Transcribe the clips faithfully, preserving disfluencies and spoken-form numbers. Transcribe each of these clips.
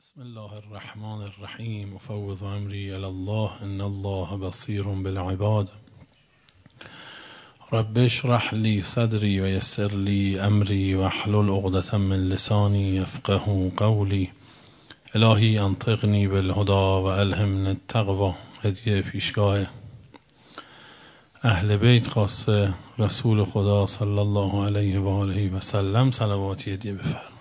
بسم الله الرحمن الرحیم افوض امری الی الله ان الله بصیر بالعباد رب اشرح لی صدری و یسر لی امری واحلل عقدة من لسانی یفقهوا قولی الهی انطقنی بالهدی و الهمنی التقوی. هدیه پیشگاه اهل بیت خاصه رسول خدا صلی الله علیه و آله و سلم صلواتی هدیه بفرمایید.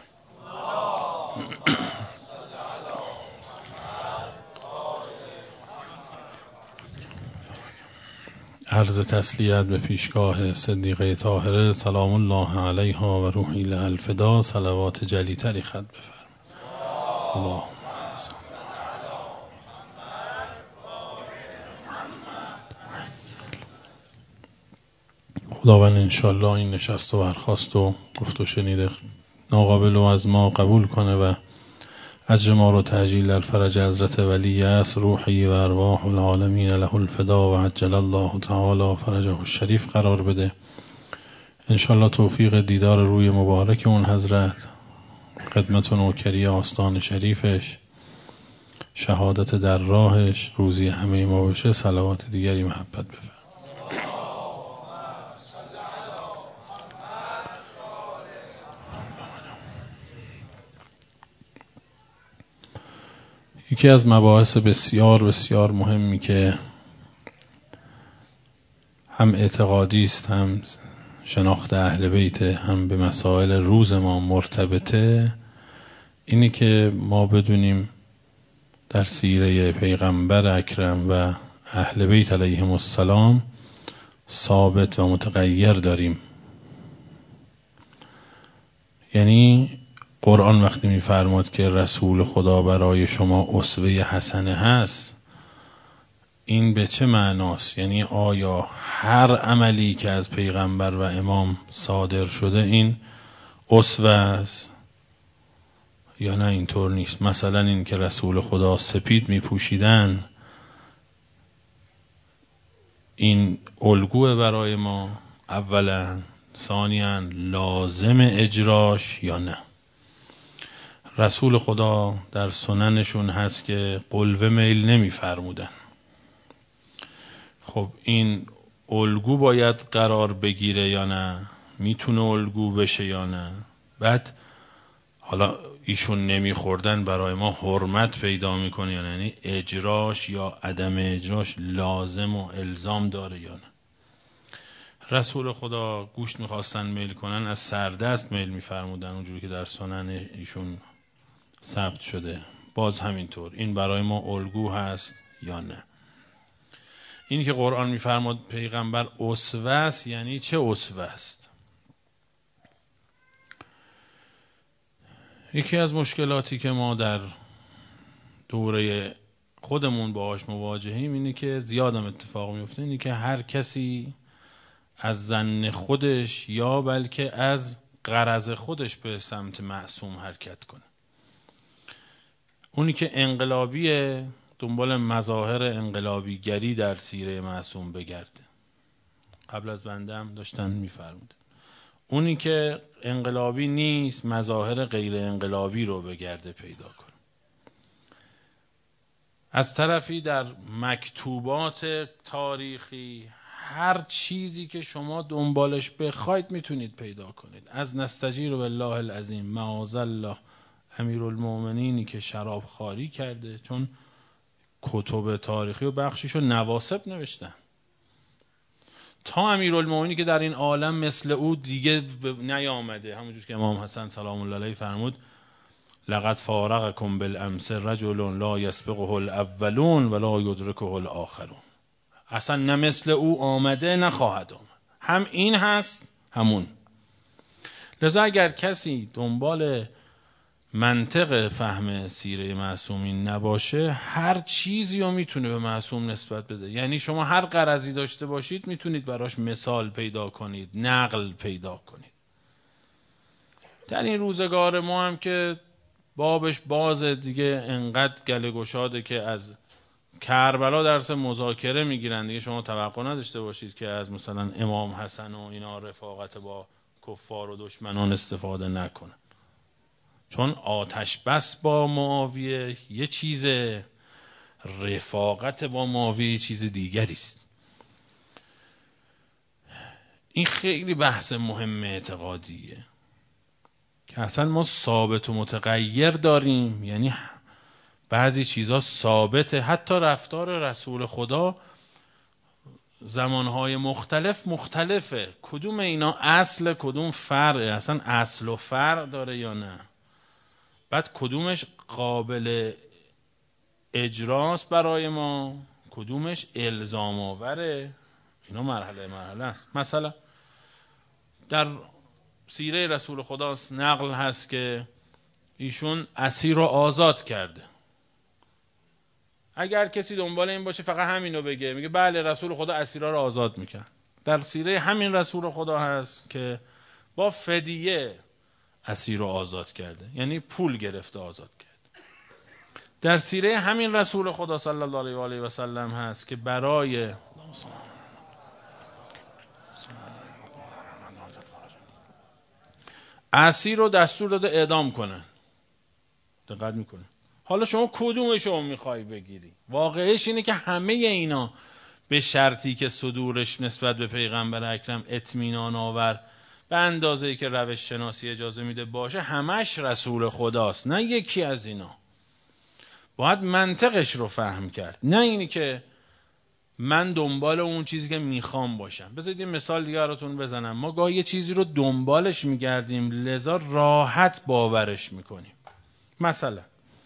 عرض تسلیت به پیشگاه صدیقه طاهره سلام الله علیها و روحی لها الفدا. صلوات جلی تری خط بفرمایید. اللهم خداوند انشالله این نشست و برخاست و گفت و شنیده ناقابل و از ما قبول کنه و اجر ما رو تعجیل در فرج حضرت ولی است روحی و ارواح العالمین له الفدا و عجل الله تعالی فرجه الشریف قرار بده. انشالله توفیق دیدار روی مبارک اون حضرت، خدمت و نوکری آستان شریفش، شهادت در راهش روزی همه ما بشه. صلوات دیگری محبت بفرمایید. یکی از مباحث بسیار بسیار مهمی که هم اعتقادی است، هم شناخت اهل بیت، هم به مسائل روز ما مرتبطه، اینی که ما بدونیم در سیره پیغمبر اکرم و اهل بیت علیهم السلام ثابت و متغیر داریم. یعنی قرآن وقتی می‌فرماد که رسول خدا برای شما اسوه حسنه هست، این به چه معناست؟ یعنی آیا هر عملی که از پیغمبر و امام صادر شده این اسوه است یا نه؟ اینطور نیست. مثلا این که رسول خدا سپید می‌پوشیدن، این الگوه برای ما اولا، ثانیاً لازم اجراش یا نه؟ رسول خدا در سننشون هست که قلوه میل نمی فرمودن. خب این الگو باید قرار بگیره یا نه؟ میتونه الگو بشه یا نه؟ بعد حالا ایشون نمی خوردن برای ما حرمت پیدا میکنه یا نه؟ یعنی اجراش یا عدم اجراش لازم و الزام داره یا نه؟ رسول خدا گوشت میخواستن میل کنن از سردست میل میفرمودن، اونجوری که در سنن ایشون ثبت شده. باز همینطور این برای ما الگو هست یا نه؟ این که قرآن میفرماد پیغمبر اسوه است، یعنی چه اسوه است؟ یکی از مشکلاتی که ما در دوره خودمون باهاش مواجهیم اینه که زیادم اتفاق میفته، اینه که هر کسی از ظن خودش یا بلکه از غرض خودش به سمت معصوم حرکت کنه. اونی که انقلابیه دنبال مظاهر انقلابی گری در سیره معصوم بگرده. قبل از بنده هم داشتن میفرمودن. اونی که انقلابی نیست مظاهر غیر انقلابی رو بگرده پیدا کنه. از طرفی در مکتوبات تاریخی هر چیزی که شما دنبالش بخواید میتونید پیدا کنید. از نستجیر بالله العظیم معاذالله امیرالمومنینی که شراب خواری کرده، چون کتب تاریخی و بخشیشو نواسب نوشتن، تا امیرالمومنینی که در این عالم مثل او دیگه نیامده، همونجور که امام حسن سلام الله علیه فرمود لقد فارقکم بالامس رجل لا یسبقه الاولون ولا یدرکه الاخرون. اصلا نه مثل او آمده نه خواهد آمد. هم این هست همون. لذا اگر کسی دنبال منطق فهم سیره معصومین نباشه، هر چیزی رو میتونه به معصوم نسبت بده. یعنی شما هر غرضی داشته باشید میتونید براش مثال پیدا کنید، نقل پیدا کنید. در این روزگار ما هم که بابش بازه دیگه، انقدر گله گشاده که از کربلا درس مذاکره میگیرن دیگه. شما توقع نداشته باشید که از مثلا امام حسن و اینا رفاقت با کفار و دشمنان استفاده نکنه. چون آتش بس با معاویه یه چیز، رفاقت با معاویه یه چیز دیگری است. این خیلی بحث مهم اعتقادیه که اصلا ما ثابت و متغیر داریم، یعنی بعضی چیزها ثابته، حتی رفتار رسول خدا زمانهای مختلف مختلفه، کدوم اینا اصل کدوم فرعه، اصلا اصل و فرع داره یا نه، بعد کدومش قابل اجراست برای ما، کدومش الزام آوره، اینا مرحله مرحله است. مثلا در سیره رسول خدا نقل هست که ایشون اسیر رو آزاد کرده. اگر کسی دنبال این باشه فقط همینو بگه، میگه بله رسول خدا اسیرا رو آزاد میکرد. در سیره همین رسول خدا هست که با فدیه اسیر رو آزاد کرده، یعنی پول گرفته آزاد کرده. در سیره همین رسول خدا صلی الله علیه و آله و سلم هست که برای اسیر رو دستور داده اعدام کنن. دقت میکنه. حالا شما کدومش رو میخوای بگیری؟ واقعش اینه که همه اینا به شرطی که صدورش نسبت به پیغمبر اکرم اطمینان آور به اندازه‌ای که روش شناسی اجازه میده باشه، همش رسول خداست، نه یکی از اینا. باید منطقش رو فهم کرد، نه اینی که من دنبال اون چیزی که میخوام باشم. بذارید یه مثال دیگه براتون بزنم. ما گاهی یه چیزی رو دنبالش میگردیم لذا راحت باورش میکنیم. مثلا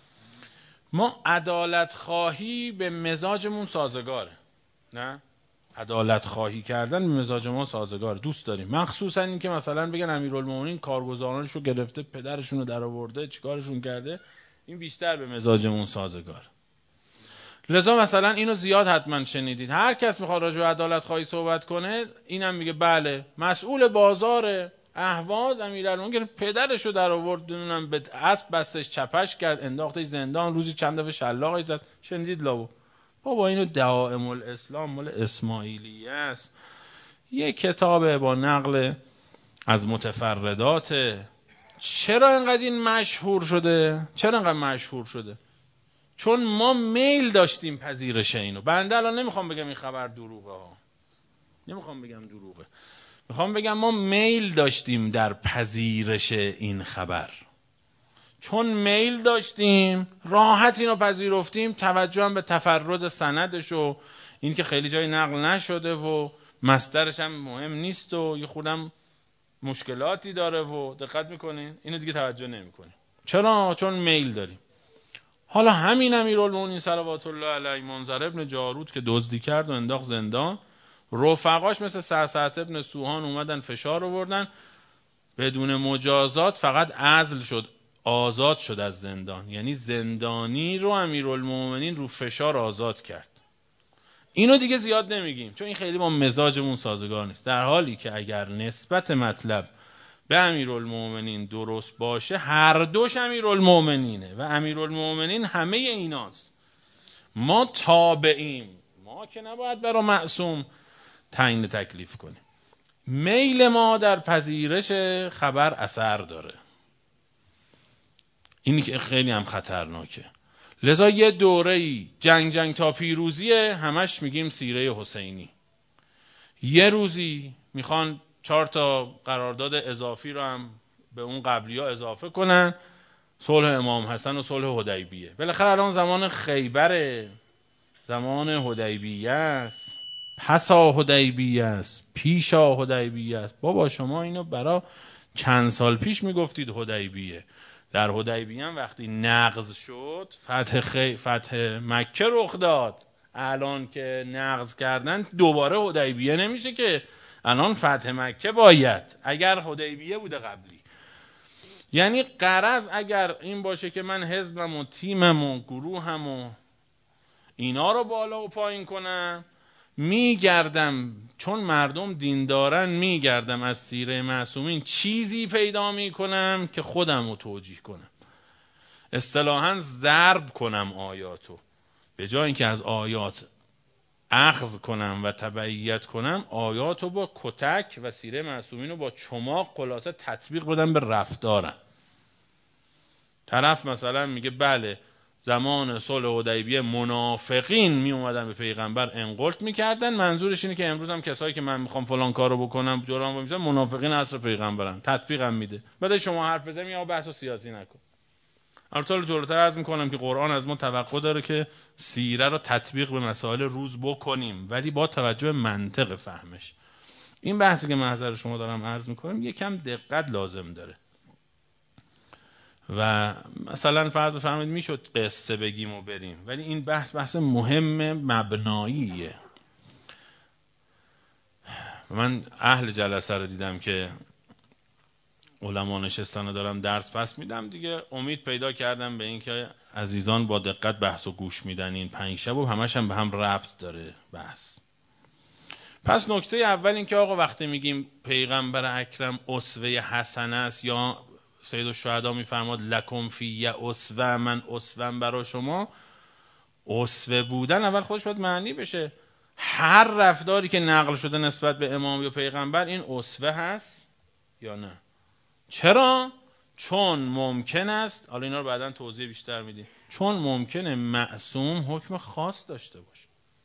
ما عدالت خواهی به مزاجمون سازگاره، نه؟ عدالت خواهی کردن به مزاج ما سازگاره، دوست داریم. مخصوصا این که مثلا بگن امیرالمومنین کارگزارانش رو گرفته، پدرشون رو در آورده، چیکارشون کرده، این بیشتر به مزاجمون سازگاره. لذا مثلا اینو زیاد حتما شنیدید، هر کس میخواد راجع به عدالت خواهی صحبت کنه اینم میگه بله مسئول بازار اهواز امیرالمومنین پدرش رو در آورد، نمیدونم به اسب بستش، چپش کرد، انداختش زندان، روزی چند دفعه شلاقی زد. شنیدید لابو؟ بابا اینو دعائم الاسلام مال اسماعیلیه است، یه کتابه با نقل از متفردات. چرا انقدر این مشهور شده؟ چرا انقدر مشهور شده؟ چون ما میل داشتیم پذیرش اینو. بنده الان نمیخوام بگم این خبر دروغه ها، نمیخوام بگم دروغه، میخوام بگم ما میل داشتیم در پذیرش این خبر. چون میل داشتیم راحت اینو پذیرفتیم، توجه هم به تفرد سندش و این که خیلی جای نقل نشده و مصدرش هم مهم نیست و یه خودم مشکلاتی داره و دقت میکنین اینو دیگه توجه نمیکنیم. چرا؟ چون میل داریم. حالا همین امیرالمومنین صلوات الله علیه منذر ابن جارود که دزدی کرد و انداخت زندان، رفقاش مثل سعسعة ابن سوهان اومدن فشار آوردن، بدون مجازات فقط عزل شد، آزاد شد از زندان. یعنی زندانی رو امیرالمومنین رو فشار آزاد کرد. اینو دیگه زیاد نمیگیم چون این خیلی با مزاجمون سازگار نیست، در حالی که اگر نسبت مطلب به امیرالمومنین درست باشه، هر دوش امیرالمومنینه و امیرالمومنین همه ایناست. ما تابعیم، ما که نباید برای معصوم تعیین تکلیف کنیم. میل ما در پذیرش خبر اثر داره، اینی که خیلی هم خطرناکه. لذا یه دوره‌ای جنگ جنگ تا پیروزیه، همش میگیم سیره حسینی. یه روزی میخوان چهار تا قرارداد اضافی رو هم به اون قبلی ها اضافه کنن، صلح امام حسن و صلح حدیبیه. بالاخره الان زمان خیبره، زمان حدیبیه است، پسا حدیبیه است، پیشا حدیبیه است. بابا شما اینو برا چند سال پیش میگفتید حدیبیه. در حدیبیه هم وقتی نقض شد فتح, خی... فتح مکه رخ داد. الان که نقض کردن دوباره حدیبیه نمیشه که، الان فتح مکه باید، اگر حدیبیه بوده قبلی. یعنی غرض اگر این باشه که من حزبم و تیمم و گروهم و اینا رو بالا و پایین کنم، میگردم چون مردم دین دارن، میگردم از سیره معصومین چیزی پیدا میکنم که خودم رو توجیه کنم، اصطلاحاً ضرب کنم آیاتو. به جای اینکه از آیات اخذ کنم و تبعیت کنم، آیاتو با کتک و سیره معصومین رو با چماق خلاصه تطبیق بدم به رفتارم. طرف مثلا میگه بله زمان صلح حدیبیه منافقین می اومدن به پیغمبر انقلت میکردن، منظورش اینه که امروز هم کسایی که من میخوام فلان کارو بکنم جرم میزنن منافقین عصر پیغمبرن، تطبیقم میده. بعد شما حرف بزنید یا بحث سیاسی نکن. البته جلوتر عرض میکنم که قرآن از ما توقع داره که سیره رو تطبیق به مسائل روز بکنیم، ولی با توجه به منطق فهمش. این بحثی که محضر شما دارم عرض میکنم یکم دقت لازم داره و مثلا فرض بفرمایید میشد قصه بگیم و بریم، ولی این بحث بحث مهم مبناییه. من اهل جلسه رو دیدم که علما نشستن و دارم درس پس میدم دیگه، امید پیدا کردم به این که عزیزان با دقت بحث و گوش میدن. این پنج شب و همش هم به هم ربط داره بحث. پس نکته اول این که آقا وقتی میگیم پیغمبر اکرم اسوه حسنه است، یا سید الشهدا میفرماد لکم فی اسوه، من اسوه‌ام برای شما، اسوه بودن اول خودش باید معنی بشه. هر رفتاری که نقل شده نسبت به امام یا پیغمبر این اسوه هست یا نه؟ چرا؟ چون ممکن است، حالا اینا رو بعداً توضیح بیشتر میدیم، چون ممکنه معصوم حکم خاص داشته باشه.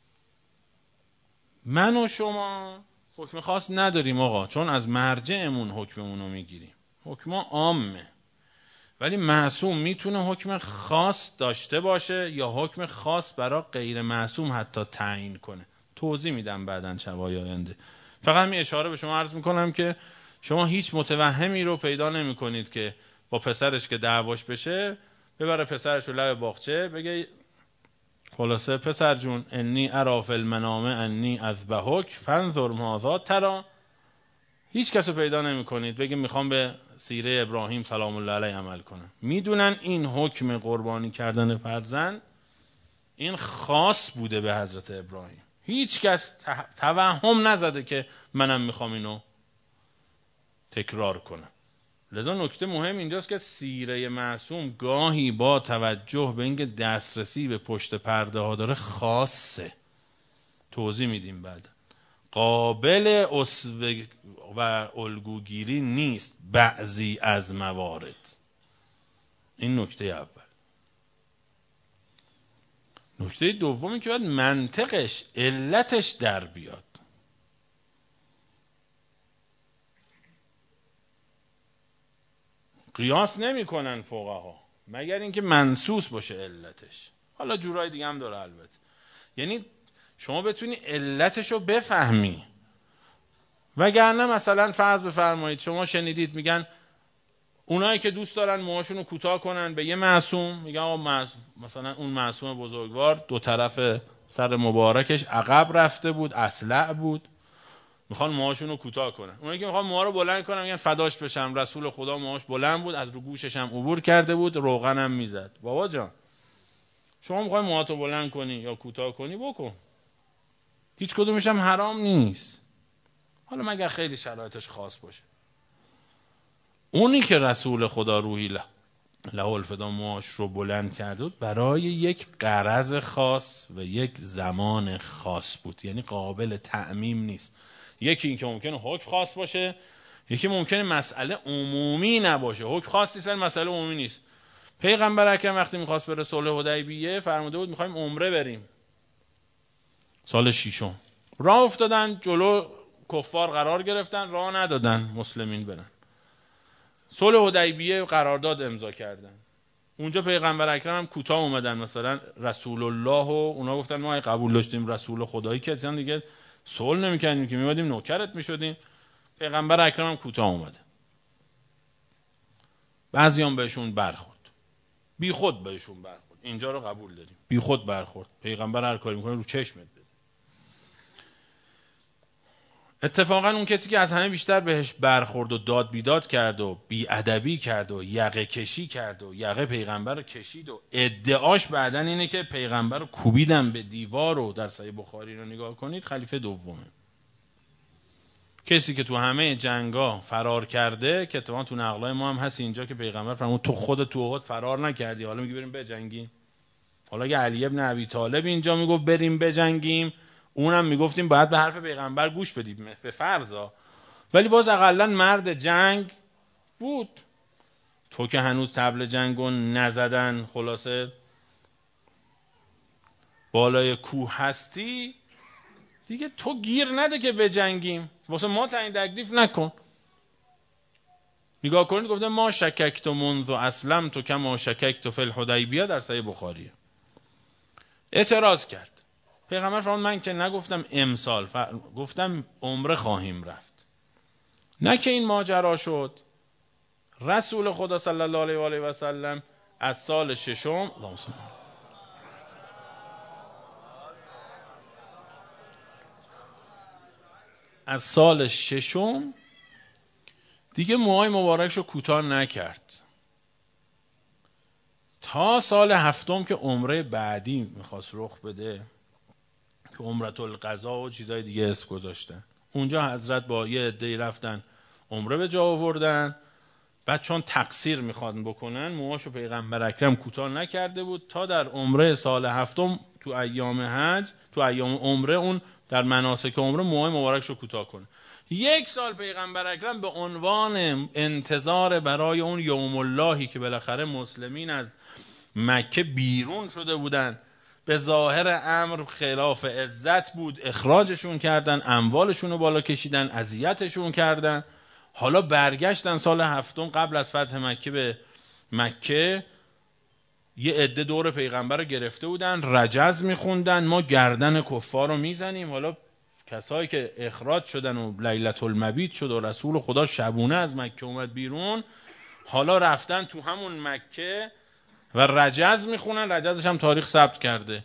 من و شما حکم خاص نداریم آقا، چون از مرجعمون حکممون رو میگیریم، حکم عامه. ولی معصوم میتونه حکم خاص داشته باشه یا حکم خاص برای غیر معصوم حتی تعیین کنه. توضیح میدم بعداً شبای آینده. فقط می اشاره به شما عرض میکنم که شما هیچ متوهمی رو پیدا نمی کنید که با پسرش که دعواش بشه ببره پسرش رو لب باغچه بگه خلاصه پسر جون انی ارا فی المنام انی اذبحک فانظر ماذا تری. هیچ کس رو پیدا نمی کنید بگه میخوام به سیره ابراهیم سلام الله علیه عمل کنم. میدونن این حکم قربانی کردن فرزند این خاص بوده به حضرت ابراهیم. هیچ کس توهم نزده که منم میخوام اینو تکرار کنم. لذا نکته مهم اینجاست که سیره معصوم گاهی با توجه به اینکه دسترسی به پشت پرده ها داره خاصه. توضیح میدیم بعد. قابل اسوه و الگوگیری نیست بعضی از موارد. این نکته اول. نکته دومی که باید منطقش علتش در بیاد. قیاس نمی کنن فقها مگر اینکه منصوص باشه علتش. حالا جورای دیگه هم داره البته، یعنی شما بتونی علتش رو بفهمی. وگرنه مثلا فرض بفرمایید شما شنیدید میگن اونایی که دوست دارن موهاشون رو کوتاه کنن به یه معصوم، میگن آقا مثلا اون معصوم بزرگوار دو طرف سر مبارکش عقب رفته بود، اصلع بود، میخوان موهاشون رو کوتاه کنن. اونایی که میخوان موها رو بلند کنن میگن فداش بشم رسول خدا موهاش بلند بود، از رو گوشش هم عبور کرده بود، روغنم میزد. بابا جان شما میخوای موهاتو بلند کنی یا کوتاه کنی بکن، هیچ کدومش هم حرام نیست، حالا مگر خیلی شرایطش خاص باشه. اونی که رسول خدا روحی له له الفدا موهاش رو بلند کرده بود برای یک غرض خاص و یک زمان خاص بود، یعنی قابل تعمیم نیست. یکی این که ممکنه حکم خاص باشه، یکی ممکنه مسئله عمومی نباشه. حکم خاص نیست ولی مسئله عمومی نیست. پیغمبر اکرم وقتی میخواست بره صلح حدیبیه فرموده بود میخوایم عمره بریم. سال ششم راه افتادن، جلو کفار قرار گرفتن، راه ندادن مسلمین برن. صلح حدیبیه قرارداد امضا کردن. اونجا پیغمبر اکرم هم کوتاه اومدن، مثلا رسول الله و اونا گفتن ما قبول داشتیم رسول خدایی که اصلا دیگه صلح نمی‌کردیم که می‌مادیم نوکرت می‌شدیم. پیغمبر اکرم هم کوتاه اومده. بعضیام بهشون برخورد، بی خود بهشون برخورد. اینجا رو قبول داریم، بی خود برخورد. پیغمبر هر کاری می‌کنه رو چشمت بزن. اتفاقا اون کسی که از همه بیشتر بهش برخورد و داد بیداد کرد و بی‌ادبی کرد و یقه کشی کرد و یقه پیغمبر رو کشید و ادعاش بعدن اینه که پیغمبر رو کوبیدن به دیوار و در صحیح بخاری رو نگاه کنید خلیفه دومه. کسی که تو همه جنگا فرار کرده که اتفاقا تو نقلای ما هم هست اینجا که پیغمبر فرمود تو خود تو احد فرار نکردی حالا میگی بریم بجنگیم. حالا اگه علی ابن ابی طالب اینجا میگفت بریم بجنگیم اونم میگفتیم باید به حرف پیغمبر گوش بدیم به فرضا، ولی باز اقلا مرد جنگ بود. تو که هنوز طبل جنگو نزدن، خلاصه بالای کوه هستی دیگه، تو گیر نده که بجنگیم، واسه ما تعیین تکلیف نکن. نگاه کنید گفته ما شککت منذ اسلمت کما شککت فی الحدیبیه، در صحیح بخاریه. اعتراض کرد. پیغمبر فرمود من که نگفتم امسال، گفتم عمره خواهیم رفت. نه که این ماجرا شد. رسول خدا صلی الله علیه و آله و سلم از سال ششم از سال ششم دیگه موهای مبارکشو کوتاه نکرد تا سال هفتم که عمره بعدی میخواست رخ بده که عمرت القضا و چیزای دیگه اسم گذاشتن. اونجا حضرت با یه عده‌ای رفتن عمره به جا آوردن. بعد چون تقصیر میخوادن بکنن موهاشو پیغمبر اکرم کوتاه نکرده بود تا در عمره سال هفتم تو ایام حج، تو ایام عمره، اون در مناسک عمره موهای مبارکشو کوتاه کنه. یک سال پیغمبر اکرم به عنوان انتظار برای اون یوم اللهی که بالاخره مسلمین از مکه بیرون شده بودن، به ظاهر امر خلاف عزت بود، اخراجشون کردن، اموالشون رو بالا کشیدن، اذیتشون کردن. حالا برگشتن سال هفتم قبل از فتح مکه به مکه، یه عده دور پیغمبر رو گرفته بودن، رجز میخوندن ما گردن کفار رو میزنیم. حالا کسایی که اخراج شدن و لیلة المبیت شد و رسول خدا شبونه از مکه اومد بیرون، حالا رفتن تو همون مکه و رجز میخونن. رجزش هم تاریخ ثبت کرده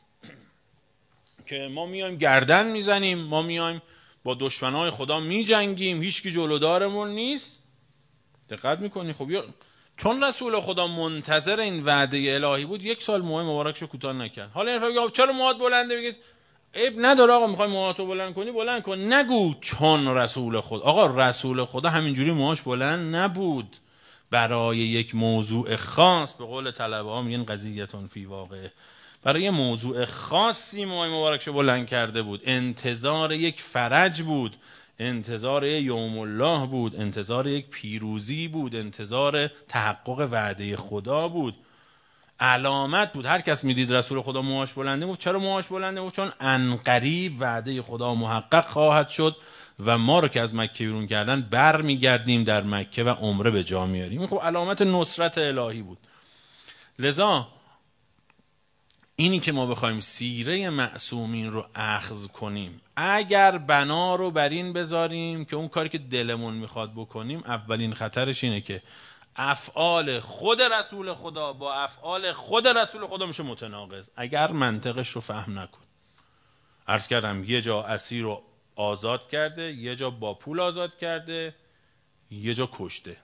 که ما میایم گردن میزنیم، ما میایم با دشمنای خدا میجنگیم، هیچکی جلودارمون نیست. دقت میکنی؟ خب چون رسول خدا منتظر این وعده الهی بود یک سال موهای مبارکشو کوتاه نکرد. حالا این فکر چرا موهات بلنده؟ بگید عیب نداره آقا، میخوای موهاتو بلند کنی بلند کن. نگو چون رسول خدا. آقا رسول خدا همینجوری موهاش بلند نبود، برای یک موضوع خاص، به قول طلبه ها میگن قضیتون فی واقع، برای یه موضوع خاصی موهای مبارکشو بلند کرده بود. انتظار یک فرج بود، انتظار یوم الله بود، انتظار یک پیروزی بود، انتظار تحقق وعده خدا بود، علامت بود. هر کس میدید رسول خدا موهاش بلنده بود چرا موهاش بلنده بود؟ چون عنقریب وعده خدا محقق خواهد شد و ما رو که از مکه بیرون کردن بر میگردیم در مکه و عمره به جا میاریم. این خب علامت نصرت الهی بود. لذا اینی که ما بخوایم سیره معصومین رو اخذ کنیم، اگر بنا رو بر این بذاریم که اون کاری که دلمون میخواد بکنیم، اولین خطرش اینه که افعال خود رسول خدا با افعال خود رسول خدا میشه متناقض اگر منطقش رو فهم نکن. عرض کردم یه جا اسیر رو آزاد کرده، یه جا با پول آزاد کرده، یه جا کشته.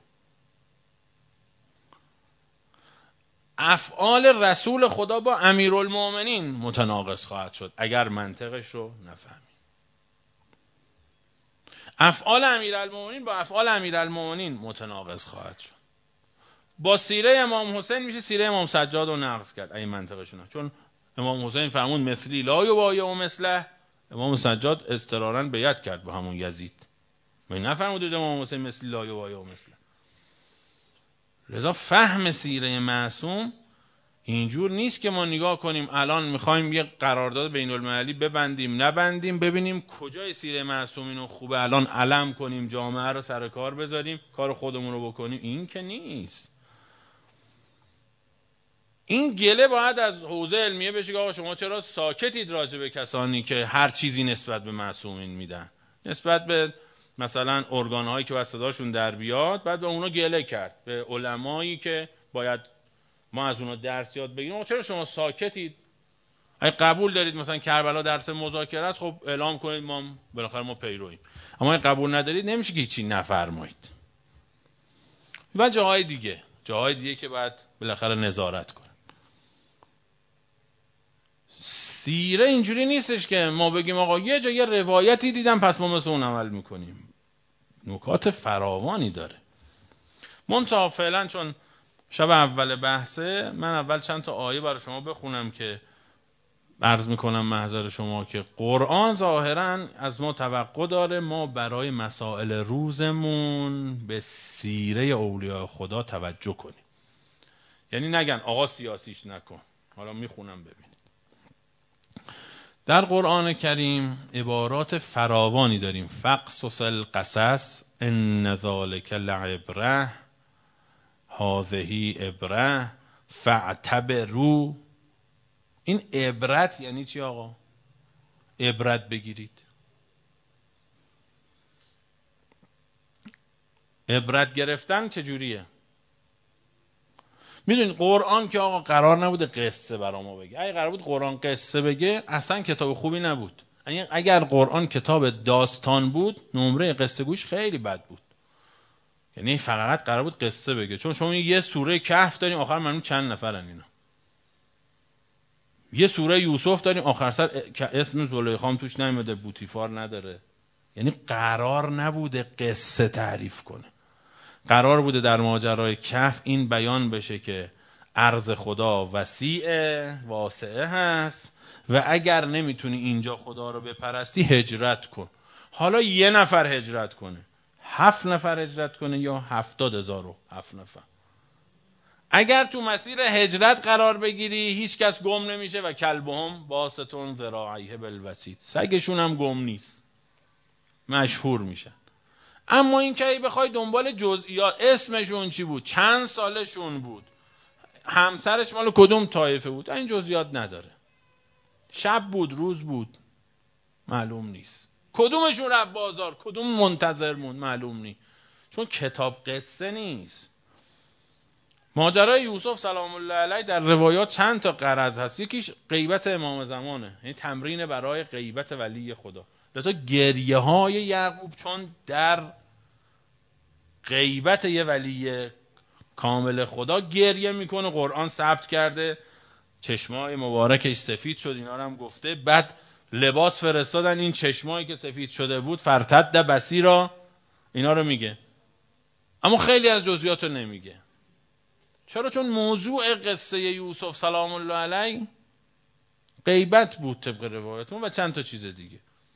افعال رسول خدا با امیرالمومنین متناقض خواهد شد اگر منطقش رو نفهمیم. افعال امیرالمومنین با افعال امیرالمومنین متناقض خواهد شد. با سیره امام حسین میشه سیره امام سجاد رو نقض کرد اگه منطقشونه، چون امام حسین فرمود مثلی لا یبایع مثله، امام سجاد اضطرارا بیعت کرد با همون یزید. من نفرمودید امام حسین مثلی لا یبایع مثله. لذا فهم سیره معصوم اینجور نیست که ما نگاه کنیم الان میخوایم یه قرارداد بین المللی ببندیم نبندیم، ببینیم کجای سیره معصومینو خوبه الان علم کنیم، جامعه رو سر کار بذاریم، کار خودمون رو بکنیم. این که نیست. این گله باید از حوزه علمیه بشه که آقا شما چرا ساکتید راجع به کسانی که هر چیزی نسبت به معصومین میدن، نسبت به مثلا ارگان‌هایی که صداشون در بیاد بعد به اونا گله کرد، به علمایی که باید ما از اونا درس یاد بگیریم. چرا شما ساکتید؟ اگه قبول دارید مثلا کربلا درس مذاکره است، خب اعلام کنید ما بالاخره ما پیرویم. اما اگه قبول ندارید نمیشه که هیچی نفرمایید. و جاهای دیگه جاهای دیگه که باید بالاخره نظارت کنید. سیره اینجوری نیستش که ما بگیم آقا یه جا یه روایتی دیدم پس ما مثل اون عمل میکنیم. نکات فراوانی داره. منتها فعلا چون شب اول بحثه، من اول چند تا آیه برای شما بخونم که عرض میکنم محضر شما که قرآن ظاهراً از ما توقع داره ما برای مسائل روزمون به سیره اولیاء خدا توجه کنیم. یعنی نگن آقا سیاسیش نکن. حالا میخونم ببینید. در قرآن کریم عبارات فراوانی داریم. فقصص القصص ان ذلک لعبره هذه عبره فاعتبروا. این عبرت یعنی چی آقا؟ عبرت بگیرید. عبرت گرفتن چجوریه؟ میدونید قرآن که آقا قرار نبوده قصه برا ما بگه. اگه قرار بود قرآن قصه بگه اصلا کتاب خوبی نبود. اگر قرآن کتاب داستان بود نمره قصه گوش خیلی بد بود. یعنی فقط قرار بود قصه بگه. چون شما یه سوره کهف داریم آخر معلوم چند نفرن اینا. یه سوره یوسف داریم آخر سر اسم زلیخا توش نمیده، بوتیفار نداره. یعنی قرار نبوده قصه تعریف کنه. قرار بوده در ماجرای کهف این بیان بشه که ارض خدا وسیعه، واسعه هست و اگر نمیتونی اینجا خدا رو بپرستی هجرت کن. حالا یه نفر هجرت کنه، هفت نفر هجرت کنه یا هفتاد هزار و هفت نفر. اگر تو مسیر هجرت قرار بگیری هیچ کس گم نمیشه و کلبهم باسطون ذراعیه بالوسیط. سگشون هم گم نیست، مشهور میشن. اما این که بخوای دنبال جزئیات اسمشون چی بود، چند سالشون بود، همسرش مال کدوم طایفه بود، این جزئیات نداره. شب بود روز بود معلوم نیست. کدومشون رفت بازار، کدوم منتظر موند معلوم نیست. چون کتاب قصه نیست. ماجرای یوسف سلام الله علیه در روایات چند تا غرض هست. یکیش غیبت امام زمانه، یعنی تمرین برای غیبت ولی خدا. لذا گریه های یعقوب چون در غیبت یه ولی کامل خدا گریه میکنه، قرآن ثبت کرده چشمای مبارکش سفید شد، اینا رو هم گفته. بعد لباس فرستادن، این چشمایی که سفید شده بود فرتد بصیرا، اینا رو میگه. اما خیلی از جزئیات رو نمیگه. چرا؟ چون موضوع قصه یوسف سلام الله علیه غیبت بود طبق روایتون و چند تا چیز دیگه.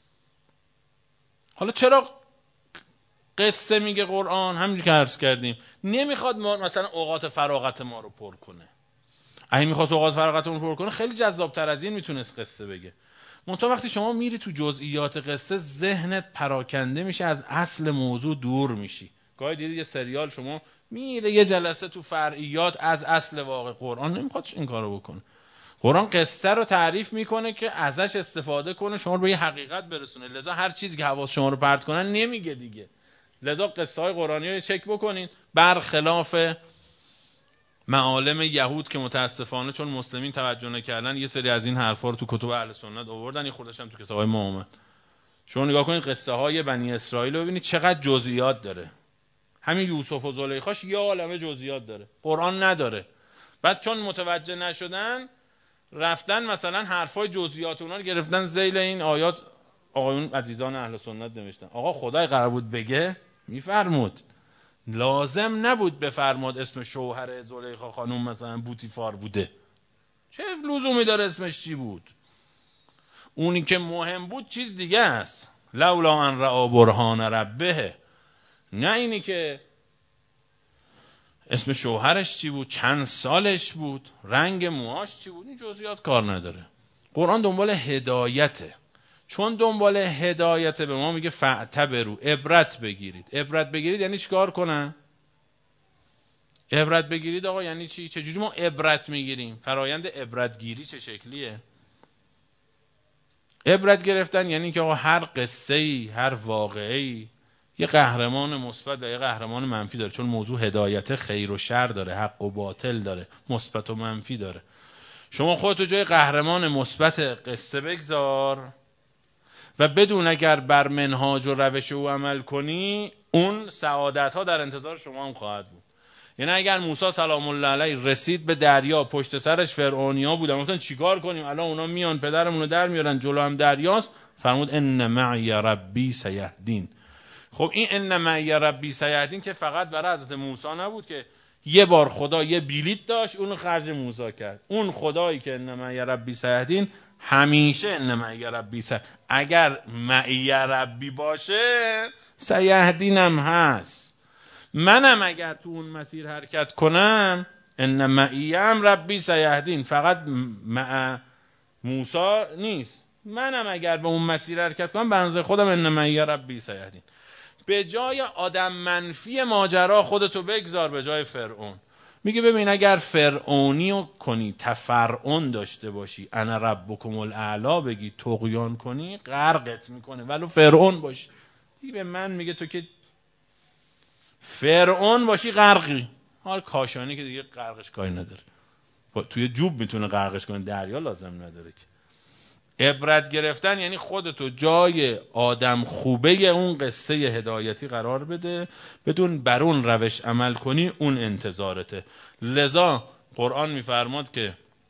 حالا چرا قصه میگه قرآن؟ همین که عرض کردیم نمیخواد ما مثلا اوقات فراغت ما رو پر کنه. اگه میخواست اوقات فراغتمون رو پر کنه خیلی جذاب‌تر از این میتونست قصه بگه. منتها وقتی شما میری تو جزئیات قصه ذهنت پراکنده میشه، از اصل موضوع دور میشی. گاهی دیدید یه سریال شما میره یه جلسه تو فرعیات از اصل واقع. قرآن نمیخواد این کارو بکنه. قرآن قصه رو تعریف میکنه که ازش استفاده کنه شما رو به یه حقیقت برسونه. لذا هر چیزی که حواس شما رو پرت کنن نمیگه دیگه. لذا قصه های قرآنی رو چک بکنید، برخلاف معالم یهود که متاسفانه چون مسلمین توجه نکردن یه سری از این حرفا رو تو کتب اهل سنت آوردن، یه خودش هم تو کتابای ما اومد. شما نگاه کنید قصه های بنی اسرائیل رو ببینید چقدر جزئیات داره. همین یوسف و زلیخاش یه عالمه جزئیات داره، قرآن نداره. بعد چون متوجه نشدن رفتن مثلا حرفای جزئیات اونا رو گرفتن ذیل این آیات آقایون عزیزان اهل سنت نوشتن. آقا خدای قرار بود بگه میفرمود، لازم نبود بفرماد اسم شوهر زلیخا خانوم مثلا بوتیفار بوده. چه لزومی داره اسمش چی بود؟ اونی که مهم بود چیز دیگه است. لولا ان رأى برهان ربه، نه اینی که اسم شوهرش چی بود، چند سالش بود، رنگ موهاش چی بود، این جزئیات کار نداره. قرآن دنبال هدایته. چون دنبال هدایته به ما میگه فاعتبروا، عبرت بگیرید. عبرت بگیرید یعنی چیکار کنن؟ عبرت بگیرید آقا یعنی چی؟ چجوری ما عبرت میگیریم؟ فرایند عبرت گیری چه شکلیه؟ عبرت گرفتن یعنی که آقا هر قصه‌ای، هر واقعه‌ای یه قهرمان مثبت و یه قهرمان منفی داره. چون موضوع هدایت خیر و شر داره، حق و باطل داره، مثبت و منفی داره. شما خودتو جای قهرمان مثبت قصه بگذار و بدون اگر بر منهاج و روش او عمل کنی اون سعادت ها در انتظار شما هم خواهد بود. یعنی اگر موسی سلام الله علیه رسید به دریا، پشت سرش فرعونیا بودن، گفتن چیکار کنیم الان اونا میان پدرمون رو در میارن جلو هم دریاست، فرمود ان معی ربی سیهدین. خب این ان معی ربی سیهدین که فقط برای حضرت موسی نبود که یه بار خدا یه بلیط داشت، اونو خرج موسی کرد. اون خدایی که انما ی ربی سیهدین همیشه انما ی ربی سیهدین، اگر معی ربی باشه سیهدینم هست. منم اگر تو اون مسیر حرکت کنم ان معی هم ربی سیهدین، فقط مع موسی نیست. منم اگر به اون مسیر حرکت کنم بنظر خودم ان معی ربی سیهدین. به جای آدم منفی ماجرا خودتو بگذار به جای فرعون. میگه ببین اگر فرعونیو کنی، تفرعون داشته باشی، انا ربکم الاعلی بگی، طغیان کنی، غرقت میکنه. ولو فرعون باشی دیگه به من میگه تو که فرعون باشی غرقی. حال کاشانی که دیگه غرقش کاری نداره، توی جوب میتونه غرقش کنه، دریا لازم نداره که. عبرت گرفتن یعنی خودتو جای آدم خوبه اون قصه هدایتی قرار بده، بدون بر اون روش عمل کنی، اون انتظارته. لذا قرآن میفرماد که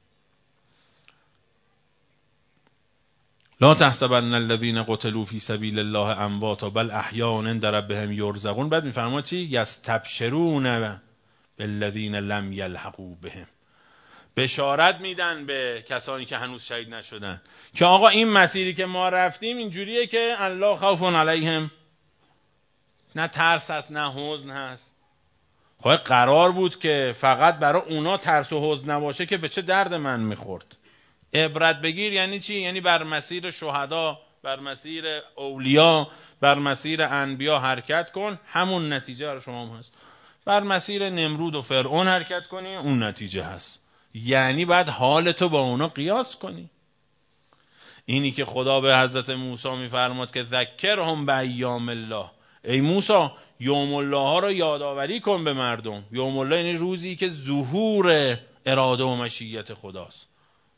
لا تحسبن الذين قتلوا في سبيل الله امواتا بل احیاء عند ربهم یرزقون. بعد میفرماد چی؟ یستبشرون بالذین لم یلحقوا بهم. بشارت میدن به کسانی که هنوز شهید نشدن که آقا این مسیری که ما رفتیم اینجوریه که الله خوف علیهم، نه ترس هست نه حزن هست. خب قرار بود که فقط برای اونا ترس و حزن نباشه که به چه درد من میخورد. عبرت بگیر یعنی چی؟ یعنی بر مسیر شهدا، بر مسیر اولیا، بر مسیر انبیا حرکت کن، همون نتیجه برای شما هم هست. بر مسیر نمرود و فرعون حرکت کنی، اون نتیجه هست. یعنی بعد حالتو با اونا قیاس کنی. اینی که خدا به حضرت موسی میفرماد که ذکرهم بایام الله، ای موسی یوم الله ها رو یادآوری کن به مردم. یوم الله یعنی روزی که ظهور اراده و مشیت خداست.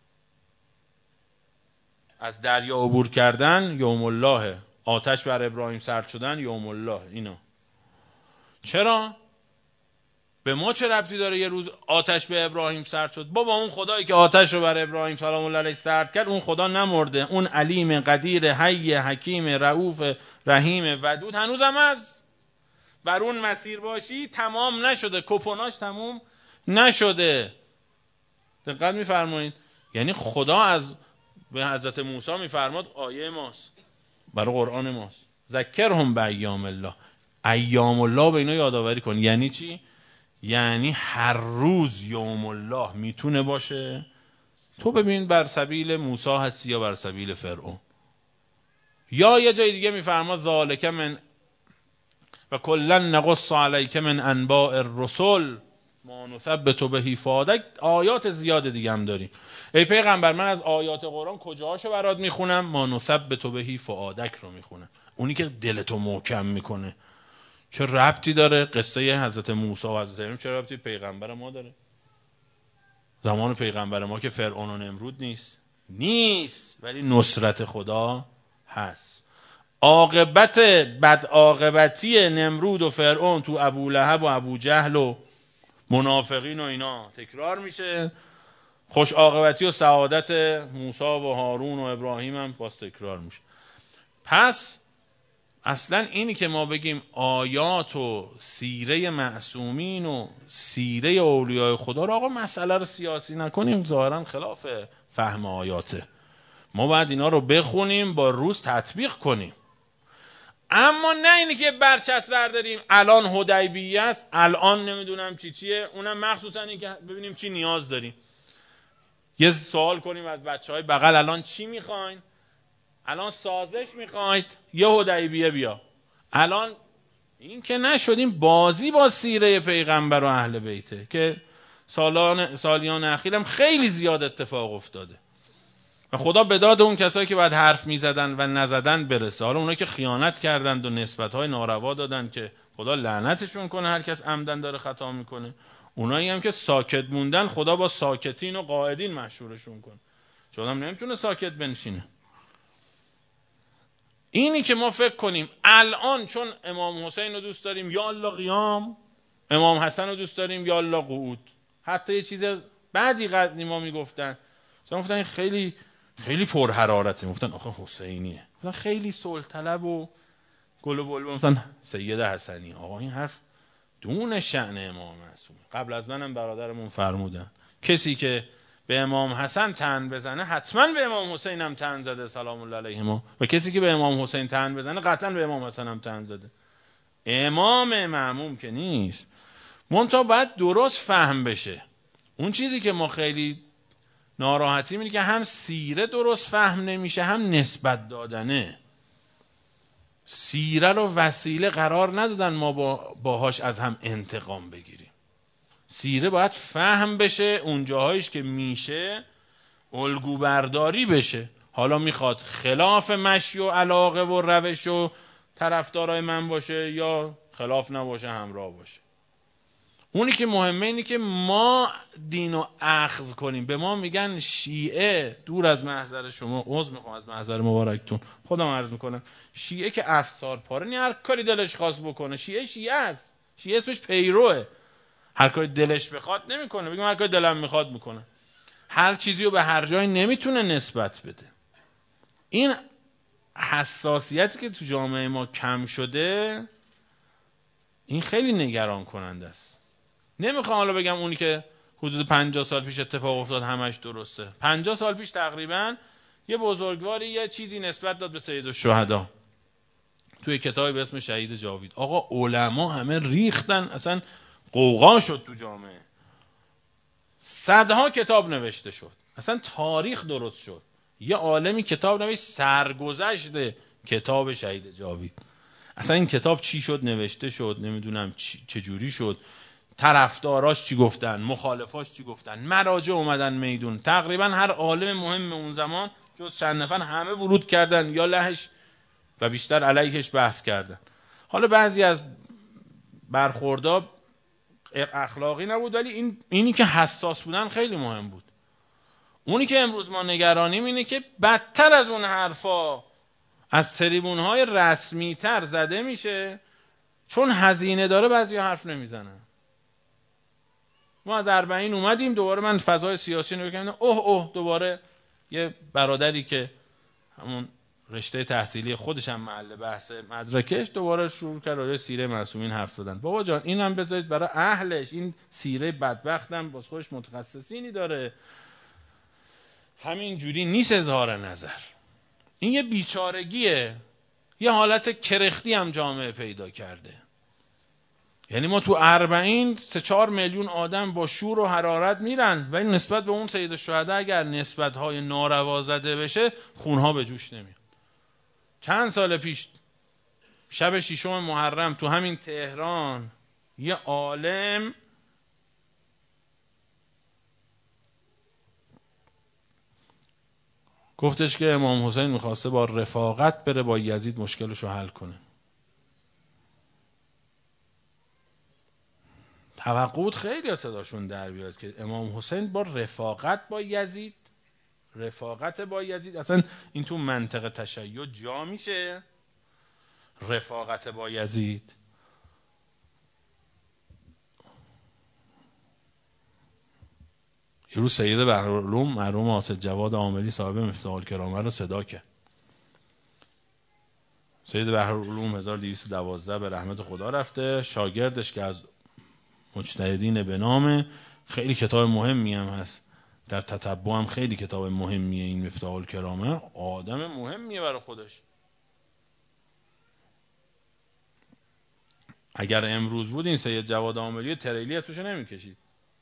از دریا عبور کردن یوم الله، آتش بر ابراهیم سرد شدن یوم الله. اینا چرا؟ به ما چه ربطی داره یه روز آتش به ابراهیم سرد شد؟ بابا اون خدایی که آتش رو بر ابراهیم سلام الله علیه سرد کرد، اون خدا نمرده. اون علیم قدیر حی حکیم رؤوف رحیم ودود هنوزم هست. بر اون مسیر باشی تمام نشده، کپوناش تمام نشده. دقت میفرمایید؟ یعنی خدا از به حضرت موسی میفرماد، آیه ماست برای قرآن ماست، ذکرهم بایام الله، ایام الله به اینا یادآوری کن. یعنی چی؟ یعنی هر روز یوم الله میتونه باشه. تو ببین بر سبیل موسی هستی یا بر سبیل فرعون. یا یه جای دیگه میفرماد ذالک من و کلا نقص علیک من انباء الرسل ما نثبت به فؤادک. آیات زیاد دیگه هم داریم. ای پیغمبر من از آیات قرآن کجاهاشو برات میخونم؟ ما نثبت به فؤادک رو میخونم، اونی که دلتو محکم میکنه. چه ربطی داره قصه حضرت موسی و حضرت ابراهیم؟ چه ربطی پیغمبر ما داره؟ زمان پیغمبر ما که فرعون و نمرود نیست نیست ولی نصرت خدا هست. عاقبت بد عاقبتی نمرود و فرعون تو ابو لهب و ابو جهل و منافقین و اینا تکرار میشه. خوش عاقبتی و سعادت موسی و هارون و ابراهیم هم باز تکرار میشه. پس اصلا اینی که ما بگیم آیات و سیره معصومین و سیره اولیاء خدا رو آقا مسئله رو سیاسی نکنیم، ظاهرا خلاف فهم آیاته. ما باید اینا رو بخونیم، با روز تطبیق کنیم. اما نه اینی که برچسب برداریم الان حدیبیه است، الان نمیدونم چی چیه، اونم مخصوصا این که ببینیم چی نیاز داریم. یه سوال کنیم از بچهای بغل الان چی میخواین؟ الان سازش میخواید یه حدیبیه بیا. الان این که نشدیم بازی با سیره پیغمبر و اهل بیته که سالان سالیان اخیرم خیلی زیاد اتفاق افتاده و خدا به داد اون کسایی که باید حرف میزدن و نزدن برسه. حالا اونایی که خیانت کردند و نسبتهای ناروا دادن که خدا لعنتشون کنه، هر کس عمدن داره خطا میکنه. اونایی هم که ساکت موندن خدا با ساکتین و قاعدین محشورشون کنه، چون هم نمیتونه ساکت بنشینه. اینی که ما فکر کنیم الان چون امام حسین رو دوست داریم یا الله قیام، امام حسن رو دوست داریم یا الله قعود. حتی یه چیز بعدی قدیما میگفتن، مثلا گفتن خیلی خیلی پر حرارته، گفتن آخه حسینیه، خیلی صلح طلب و گل و بلبل، مثلا سید حسنی. آقا این حرف دون شأن امام معصوم. قبل از منم برادرمون فرمودن کسی که به امام حسن طعن بزنه حتما به امام حسین هم طعن زده سلام الله علیهما، و کسی که به امام حسین طعن بزنه قطعا به امام حسن هم طعن زده. امام معموم که نیست. منتها باید درست فهم بشه. اون چیزی که ما خیلی ناراحتی می‌بینیم که هم سیره درست فهم نمیشه، هم نسبت دادنه. سیره رو وسیله قرار ندادن ما با باهاش از هم انتقام بگیریم. سیره باید فهم بشه، اون جاهایش که میشه الگو برداری بشه. حالا میخواد خلاف مشی و علاقه و روش و طرفدارای من باشه یا خلاف نباشه، همراه باشه. اونی که مهمه اینه که ما دینو اخذ کنیم. به ما میگن شیعه، دور از محضر شما، عذر میخوام از محضر مبارکتون، خودم عرض میکنم، شیعه که افسار پاره نی، هر کاری دلش خواست بکنه. شیعه شیعه است. شیعه اسمش پیروه. هر کاری دلش بخواد نمیکنه. بگم هر کاری دلم میخواد میکنه. هر چیزی رو به هر جای نمیتونه نسبت بده. این حساسیتی که تو جامعه ما کم شده، این خیلی نگران کننده است. نمیخوام حالا بگم اونی که حدود پنجاه سال پیش اتفاق افتاد همش درسته. پنجاه سال پیش تقریبا یه بزرگواری یه چیزی نسبت داد به سید الشهدا توی کتابی به اسم شهید جاوید. آقا علما همه ریختن، اصلا قوقا شد تو جامعه. صدها کتاب نوشته شد، اصلا تاریخ درست شد. یه عالمی کتاب نوشت سرگذشت کتاب شهید جاوید. اصلا این کتاب چی شد نوشته شد، نمیدونم چجوری شد، طرفداراش چی گفتن، مخالفاش چی گفتن، مراجع اومدن میدون. تقریبا هر عالم مهم اون زمان جز چند نفر همه ورود کردن یا لهش و بیشتر علیهش بحث کردن. حالا بعضی از برخوردها اخلاقی نبود، ولی این اینی که حساس بودن خیلی مهم بود. اونی که امروز ما نگرانیم اینه که بدتر از اون حرفا از تریبون‌های رسمی تر زده میشه، چون هزینه داره بعضی حرف نمیزنن. ما از اربعین اومدیم، دوباره من فضای سیاسی رو بکنم، اوه اوه دوباره یه برادری که همون رشته تحصیلی خودش هم محل بحث مدرکش دوباره شروع کرد روی سیره معصومین حرف زدن. بابا جان اینم بذارید برای اهلش، این سیره بدبختم باز خودش متخصصینی داره، همین جوری نیست اظهار نظر. این یه بیچارگیه، یه حالت کرختی هم جامعه پیدا کرده. یعنی ما تو اربعین سه چهار میلیون آدم با شور و حرارت میرن، ولی نسبت به اون سید الشهدا اگر نسبت‌های ناروا زده بشه خونها به جوش نمیاد. چند سال پیش شب ششم محرم تو همین تهران یه عالم گفتش که امام حسین میخواسته با رفاقت بره با یزید مشکلشو حل کنه. توقع بود خیلی صداشون در بیاد که امام حسین با رفاقت با یزید، رفاقت با یزید، اصلا این تو منطق تشیع جا میشه؟ رفاقت با یزید. یه روز سید بحرالعلوم مرحوم حاسد جواد عاملی صاحب مفتاح الکرامه رو صدا کرد. سید بحرالعلوم هزار و دویست و دوازده به رحمت خدا رفته. شاگردش که از مجتهدین به نام، خیلی کتاب مهمی هم هست، در تتبع هم خیلی کتاب مهمیه این مفتاح الکرامه، آدم مهمیه برای خودش. اگر امروز بود این سید جواد عاملی تریلی اسمشو نمیکشید.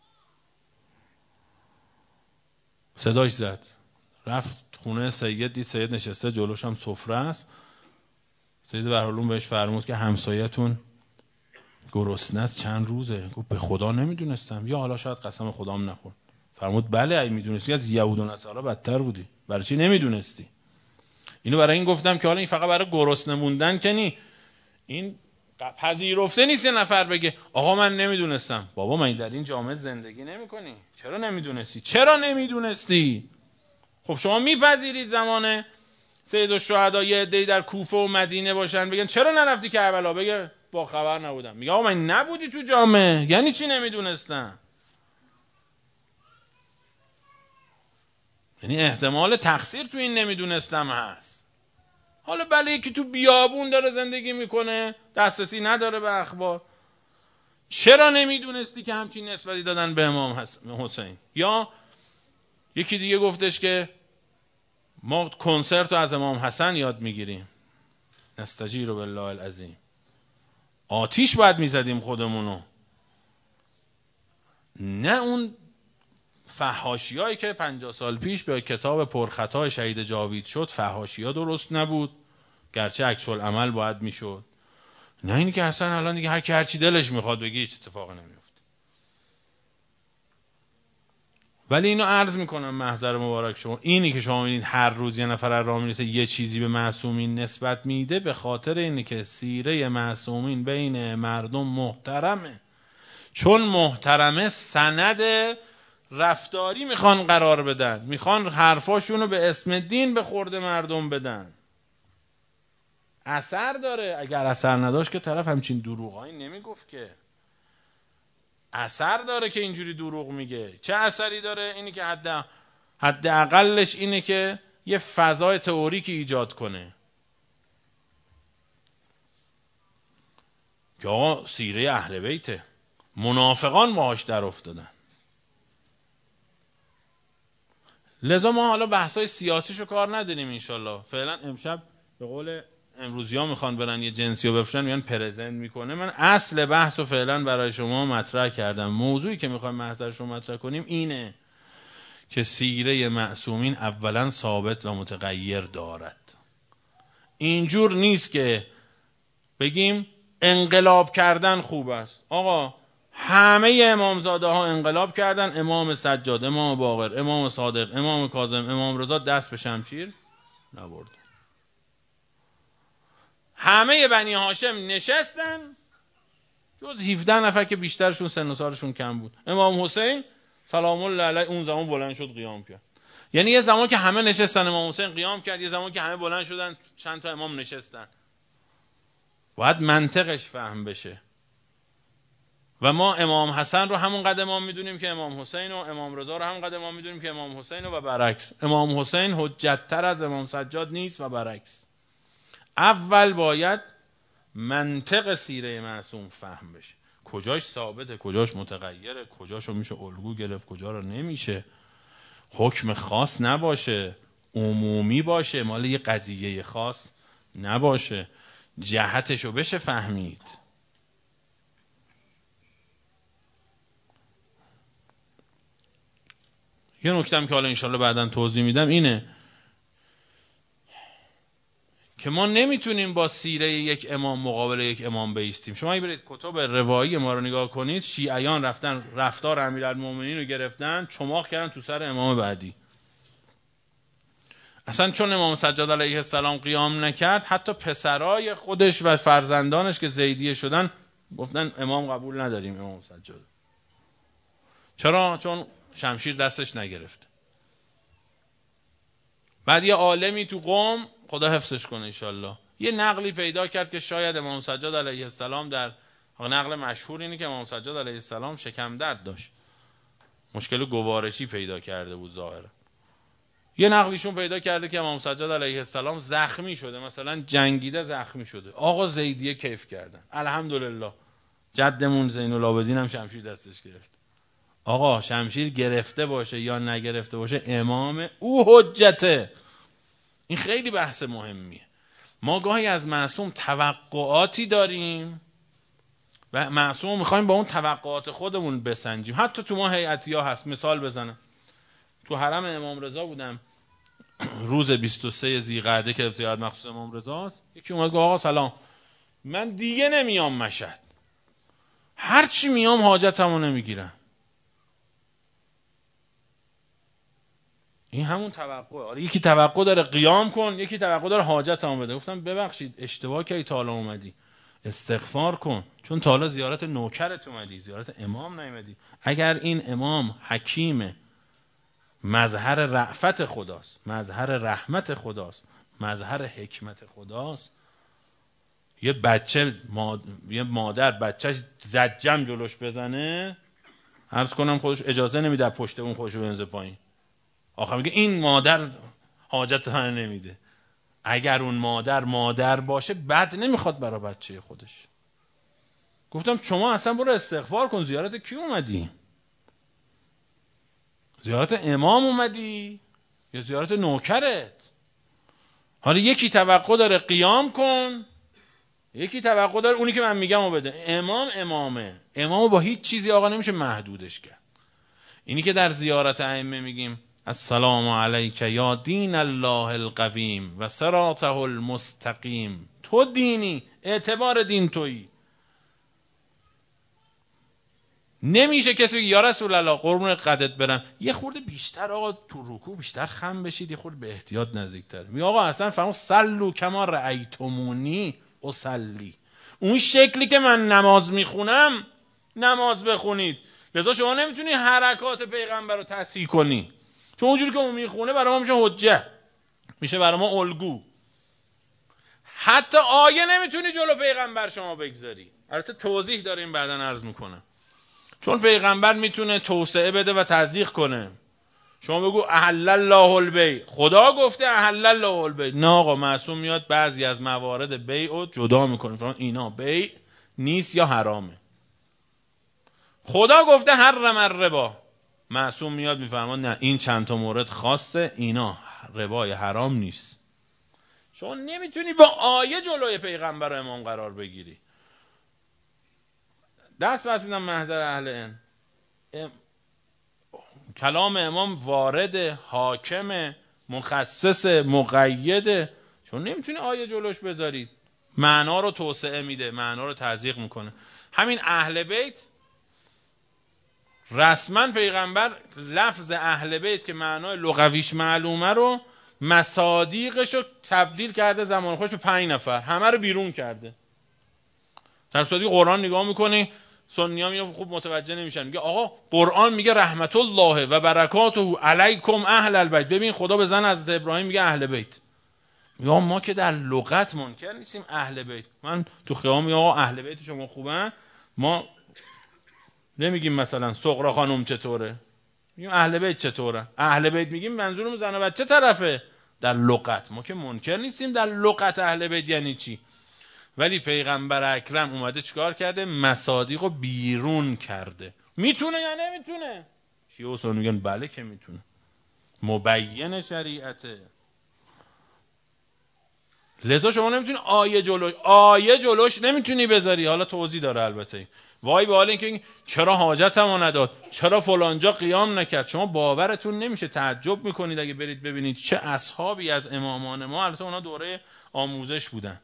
صداش زد، رفت خونه سید، دید سید نشسته، جلوش هم سفره است. سید بحرالعلوم بهش فرمود که همسایتون گرسنه است چند روزه. گفت به خدا نمیدونستم، یا حالا شاید قسم خدام نخور. فرمود بله اگه میدونستی از یهود و نصارا بدتر بودی. برای چی نمیدونستی؟ اینو برای این گفتم که حالا این فقط برای گرسنه موندن که نی، این پذیرفته نیست یه نفر بگه آقا من نمیدونستم. بابا من در این جامعه زندگی نمی‌کنی، چرا نمیدونستی؟ چرا نمیدونستی؟ خب شما میپذیرید زمان سید الشهدا یه عده‌ای در کوفه و مدینه باشن بگن چرا نرفتی کربلا؟ بگه با خبر نبودم. میگه آقا من نبودی تو جامعه، یعنی چی نمیدونستم؟ یعنی احتمال تقصیر تو این نمیدونستم هست. حالا بله یکی تو بیابون داره زندگی میکنه، دسترسی نداره به اخبار، چرا نمیدونستی که همچین نسبتی دادن به امام حسین؟ یا یکی دیگه گفتش که ما کنسرت رو از امام حسن یاد میگیریم. نستجیر بالله العظیم. آتیش باید میزدیم خودمونو، نه اون فحاشی هایی که پنجاه سال پیش به کتاب پرخطا شهید جاوید شد. فحاشی ها درست نبود، گرچه عکس العمل باید میشد. نه اینی که اصلا الان دیگه هر کی هر چی دلش میخواد بگه هیچ اتفاقی نمیفته. ولی اینو عرض میکنم محضر مبارک شما، اینی که شما میبینید هر روز یه نفر راه میرسه یه چیزی به معصومین نسبت میده، به خاطر اینه که سیره معصومین بین مردم محترمه. چون محترمه سند رفتاری میخوان قرار بدن، میخوان حرفاشونو به اسم دین به خورد مردم بدن. اثر داره. اگر اثر نداشت که طرف همچین دروغایی نمیگفت که. اثر داره که اینجوری دروغ میگه. چه اثری داره؟ اینی که حد حد اقلش اینه که یه فضای تئوریکی ایجاد کنه که آقا سیره اهل بیته، منافقان باهاش در افتادن. لذا ما حالا بحثای سیاسیشو کار نداریم انشالله. فعلا امشب به قول امروزی ها میخوان برن یه جنسی رو بفرشن، میان پرزنت میکنه. من اصل بحث رو فعلا برای شما مطرح کردم. موضوعی که میخوایم محضر شما مطرح کنیم اینه که سیره معصومین اولا ثابت و متغیر دارد. اینجور نیست که بگیم انقلاب کردن خوب است. آقا همه امامزاده ها انقلاب کردن، امام سجاد، امام باقر، امام صادق، امام کاظم، امام رضا دست به شمشیر نبرد. همه بنی هاشم نشستن جز هفده نفر که بیشترشون سن و سالشون کم بود. امام حسین سلام الله علیه اون زمان بلند شد قیام کرد. یعنی یه زمان که همه نشستن امام حسین قیام کرد، یه زمان که همه بلند شدن چند تا امام نشستن. باید منطقش فهم بشه. و ما امام حسن رو همون قد امام میدونیم که امام حسین، و امام رضا رو همون قد امام میدونیم که امام حسین، و برعکس. امام حسین حجت تر از امام سجاد نیست و برعکس. اول باید منطق سیره معصوم فهم بشه، کجاش ثابته، کجاش متغیره، کجاشو میشه الگو گرفت، کجا رو نمیشه. حکم خاص نباشه، عمومی باشه، مال یه قضیه خاص نباشه، جهتشو بشه فهمید. یه نکتم که حالا انشالله بعداً توضیح میدم اینه که ما نمیتونیم با سیره یک امام مقابل یک امام بایستیم. شما اگه برید کتب روایی ما رو نگاه کنید، شیعیان رفتن رفتار امیرالمومنین رو گرفتن چماق کردن تو سر امام بعدی. اصلا چون امام سجاد علیه السلام قیام نکرد، حتی پسرای خودش و فرزندانش که زیدیه شدن گفتن امام قبول نداریم امام سجاد. چرا؟ چون شمشیر دستش نگرفت. بعد یه عالمی تو قوم، خدا حفظش کنه انشالله، یه نقلی پیدا کرد که شاید امام سجاد علیه السلام در نقل مشهور اینه که امام سجاد علیه السلام شکم درد داشت، مشکل گوارشی پیدا کرده بود ظاهرا. یه نقلیشون پیدا کرده که امام سجاد علیه السلام زخمی شده، مثلا جنگیده زخمی شده. آقا زیدیه کیف کردن، الحمدلله جدمون زین العابدین هم شمشیر دستش گرفت. آقا شمشیر گرفته باشه یا نگرفته باشه امام او حجته. این خیلی بحث مهمیه. ما گاهی از معصوم توقعاتی داریم و معصوم میخوایم با اون توقعات خودمون بسنجیم. حتی تو ما هیئتی ها هست. مثال بزنم، تو حرم امام رضا بودم روز بیست و سه ذیقعده که زیارت مخصوص امام رضاست. یکی اومد گفت آقا سلام، من دیگه نمیام مشهد، هرچی میام حاجتمو نمیگیرم. این همون توقع. آره یکی توقع داره قیام کن، یکی توقع داره حاجتمو بده. گفتم ببخشید اشتباه کردی، تا حالا اومدی استغفار کن، چون تا حالا زیارت نوکرت اومدی، زیارت امام نیومدی. اگر این امام حکیمه، مظهر رأفت خداست، مظهر رحمت خداست، مظهر حکمت خداست، یه بچه ماد... یه مادر بچهش زجم جلوش بزنه، عرض کنم خودش اجازه نمیده پشت اون خودشو بنزه پایین. آخر میگه این مادر حاجت من نمیده. اگر اون مادر مادر باشه بد نمیخواد برای بچه خودش. گفتم شما اصلا برو استغفار کن، زیارت کی اومدی؟ زیارت امام اومدی یا زیارت نوکرت؟ حالا یکی توقع داره قیام کن، یکی توقع داره اونی که من میگم رو بده. امام امامه، امامو با هیچ چیزی آقا نمیشه محدودش کرد. اینی که در زیارت ائمه میگیم السلام علیک یا دین الله القویم و صراطه المستقیم، تو دینی، اعتبار دین تویی. نمیشه کسی بگه یا رسول الله قربون قدت برم یه خورده بیشتر آقا تو رکوع بیشتر خم بشید، یه خورده به احتیاط نزدیکتر. میگه آقا اصلا فرمود صلوا کما رأیتمونی اصلی، اون شکلی که من نماز میخونم نماز بخونید. لذا شما نمیتونی حرکات پیغمبر رو تصحیح کنی، چون اونجوری که اون میخونه برای ما میشه حجه، میشه برای ما الگو. حتی آیه نمیتونی جلو پیغمبر شما بگذاری. البته توضیح داریم بعداً عرض میکنم. چون پیغمبر میتونه توسعه بده و تضییق کنه. شما بگو احل الله البیع، خدا گفته احل الله البیع، نه آقا معصوم میاد بعضی از موارد بیع رو جدا میکنه، فرمان اینا بیع نیست یا حرامه. خدا گفته حرم الربا، معصوم میاد میفرمان نه این چند تا مورد خاصه، اینا ربای حرام نیست. شما نمیتونی با آیه جلوی پیغمبر و امام قرار بگیری. دست بس میدم محضر اهل علم، ام... کلام امام وارد، حاکم، مخصص، مقیده. چون نمیتونی آیه جلوش بذارید، معنا رو توسعه میده، معنا رو تضییق میکنه. همین اهل بیت رسما پیغمبر لفظ اهل بیت که معنای لغویش معلومه رو مصادیقش رو تبدیل کرده زمان خوش به پنج نفر، همه رو بیرون کرده. در صورتی قرآن نگاه میکنی سنی ها اینو خوب متوجه نمیشن، میگه آقا قرآن میگه رحمت الله و برکاته علیکم اهل البیت. ببین خدا به زن حضرت ابراهیم میگه اهل بیت. میگه ما که در لغت منکر نیستیم اهل بیت. من تو خیام میگم آقا اهل بیت شما خوبن، ما نمیگیم مثلا سغرا خانم چطوره، میگیم اهل بیت چطوره. اهل بیت میگیم منظورم زن و بچه طرفه. در لغت ما که منکر نیستیم در لغت اهل بیت یعنی چی. ولی پیغمبر اکرم اومده چیکار کرده؟ مصادیق رو بیرون کرده. میتونه یا نمیتونه؟ شیعه و سنی میگن بله که میتونه، مبین شریعته. لذا شما نمیتونی آیه جلوش آیه جلوش نمیتونی بذاری. حالا توضیح داره البته. وای به حال اینکه چرا حاجتمو نداد، چرا فلانجا قیام نکرد. شما باورتون نمیشه، تعجب میکنید اگه برید ببینید چه اصحابی از امامان ما، البته اونا دوره آموزش بودن،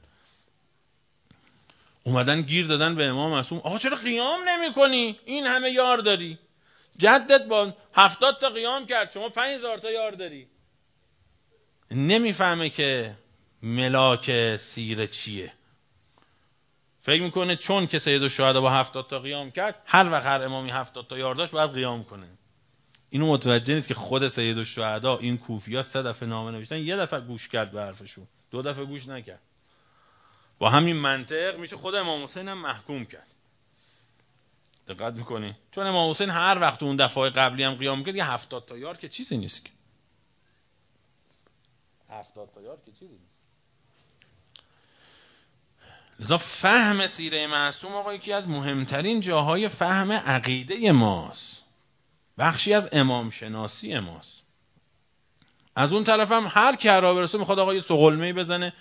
اومدن گیر دادن به امام معصوم آقا چرا قیام نمی کنی؟ این همه یار داری، جدت با هفتاد تا قیام کرد، شما پنج هزار تا یار داری. نمیفهمه که ملاک سیره چیه. فکر میکنه چون که سید الشهدا با هفتاد تا قیام کرد، هر وقت هر امامی هفتاد تا یار داشت باید قیام کنه. اینو متوجه نیست که خود سید الشهدا این کوفی‌ها سه دفعه نامه نوشتن، یه دفعه گوش کرد به حرفشون، دو دفعه گوش نکرد. با همین منطق میشه خود امام حسین هم محکوم کرد. دقت میکنی؟ چون امام حسین هر وقت اون دفعه قبلی هم قیام کرد، یه هفتاد تا یار که چیزی نیست که. هفتاد تا یار که چیزی نیست. لذا فهم سیره معصوم آقا یکی از مهمترین جاهای فهم عقیده ماست، بخشی از امام شناسی ماست. از اون طرف هم هر کی هر برسه میخواد آقا یه سغلمه‌ای بزنه.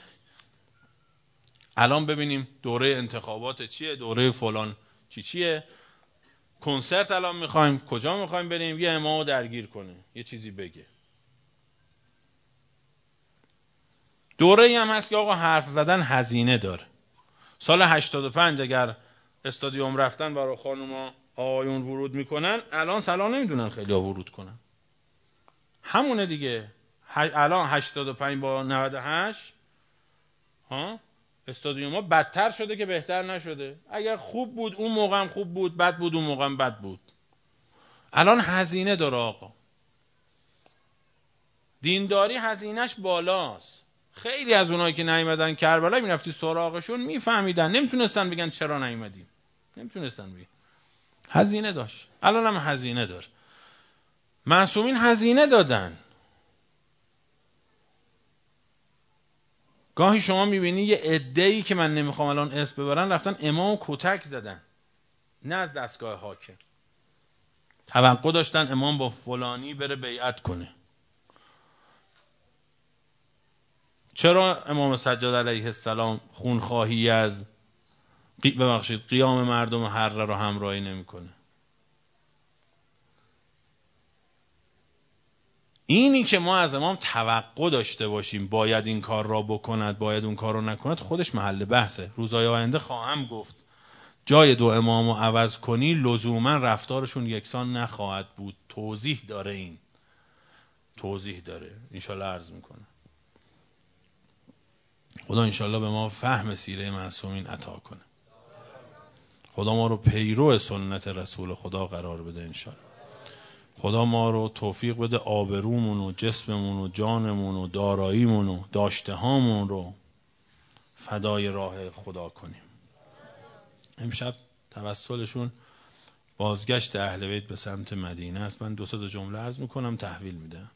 الان ببینیم دوره انتخابات چیه، دوره فلان چی چیه، کنسرت الان میخوایم، کجا میخوایم بریم، یه امامو درگیر کنه، یه چیزی بگه. دوره ای هم هست که آقا حرف زدن هزینه داره. سال هشتاد و پنج اگر استادیوم رفتن برای خانوما آقایون ورود میکنن، الان سلام نمیدونن خیلی ها ورود کنن. همونه دیگه. الان هشتاد و پنج با نود و هشت ها استادیوم ها بدتر شده که بهتر نشده. اگر خوب بود اون موقع هم خوب بود، بد بود اون موقع هم بد بود. الان هزینه داره آقا. دینداری هزینهش بالاست. خیلی از اونایی که نیومدن کربلا میرفتی سراغشون میفهمیدن، نمیتونستن بگن چرا نیومدیم، نمیتونستن بگن. هزینه داشت. الان هم هزینه داره. معصومین هزینه دادن. گاهی شما میبینی یه عده‌ای که من نمیخوام الان اسم ببرن رفتن امام کتک زدن. نه از دستگاه حاکم. توقع داشتن امام با فلانی بره بیعت کنه. چرا امام سجاد علیه السلام خونخواهی از قی... ببخشید قیام مردم حره رو همراهی نمیکنه؟ اینی که ما از امام توقع داشته باشیم باید این کار را بکند باید اون کار را نکند خودش محل بحثه. روزهای آینده خواهم گفت جای دو امام رو عوض کنی لزوما رفتارشون یکسان نخواهد بود. توضیح داره، این توضیح داره، انشالله عرض میکنه. خدا انشالله به ما فهم سیره معصومین عطا کنه. خدا ما رو پیرو سنت رسول خدا قرار بده انشالله. خدا ما رو توفیق بده آبرومون و جسممون و جانمون و داراییمون و داشته هامون رو فدای راه خدا کنیم. امشب توسلشون بازگشت اهل بیت به سمت مدینه است. من دو سه تا جمله عرض میکنم تحویل میدم.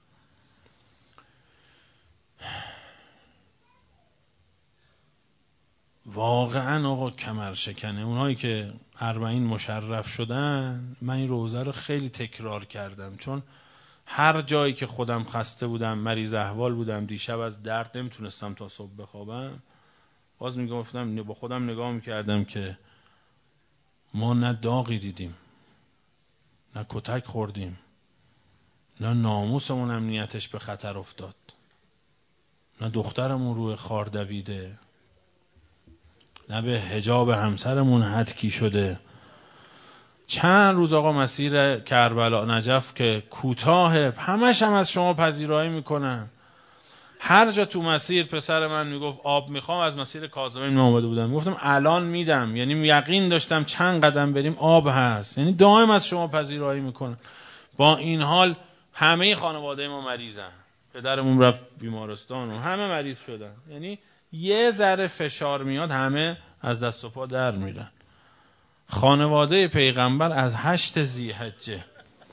واقعا آقا کمر شکنه. اونهایی که اربعین مشرف شدن، من این روزه رو خیلی تکرار کردم چون هر جایی که خودم خسته بودم، مریض احوال بودم، دیشب از درد نمیتونستم تا صبح بخوابم، باز میگفتم با خودم نگاه میکردم که ما نه داغی دیدیم، نه کتک خوردیم، نه ناموسمون امنیتش به خطر افتاد، نه دخترمون روی خار دویده، نه به حجاب همسرمون هتکی شده. چند روز آقا مسیر کربلا نجف که کوتاه، همش هم از شما پذیرایی میکنن. هر جا تو مسیر پسر من میگفت آب میخوام، از مسیر کاظمین من اومده بودم میگفتم الان میدم، یعنی یقین داشتم چند قدم بریم آب هست، یعنی دائم از شما پذیرایی میکنن. با این حال همه خانواده ما مریضن، پدرمون رفت بیمارستان و همه مریض شدن، یعنی یه ذره فشار میاد همه از دست و پا در میرن. خانواده پیغمبر از هشت ذی‌حجه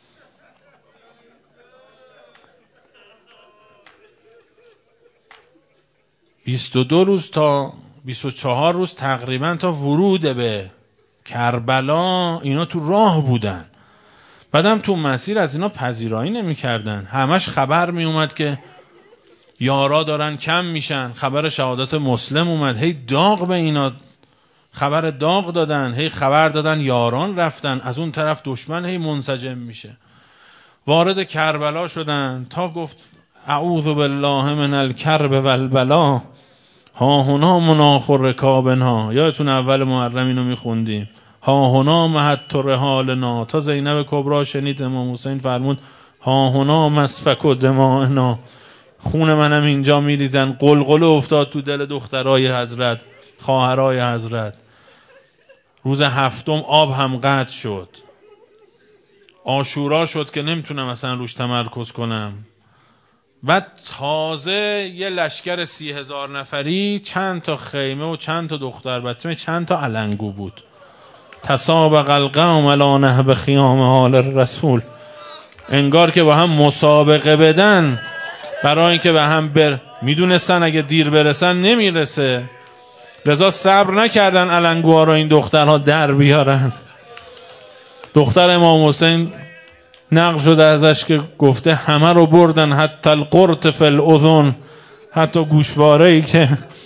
بیست و دو روز تا بیست و چهار روز تقریبا تا ورود به کربلا اینا تو راه بودن. بعدم تو مسیر از اینا پذیرایی نمی کردن. همش خبر می اومد که یارا دارن کم میشن. خبر شهادت مسلم اومد، هی داغ به اینا خبر داغ دادن، هی خبر دادن یاران رفتن، از اون طرف دشمن هی منسجم میشه. وارد کربلا شدن تا گفت اعوذ بالله من الکرب والبلا ها هنا مناخ رکابنا. یادتون اول محرم اینو میخوندیم، ها هنا مهد رحالنا. تا زینب کبرا شنید امام حسین فرمود ها هنا مسفک و دماءنا، خون منم اینجا میریزن. قلقله افتاد تو دل دخترای حضرت، خواهرای حضرت. روز هفتم آب هم قطع شد، عاشورا شد که نمیتونم اصلا روش تمرکز کنم. بعد تازه یه لشکر سی هزار نفری، چند تا خیمه و چند تا دختر بچه، چند تا علنگو بود. تسابق القوم علی نهب خیام آل الرسول. انگار که با هم مسابقه بدن برای اینکه به هم بر میدونستن اگه دیر برسن نمیرسه. لذا صبر نکردن علنگوها رو این دخترها در بیارن. دختر امام حسین نقل شده ازش که گفته همه رو بردن، حتی القرط فی الاذن، حتی گوشواره‌ای که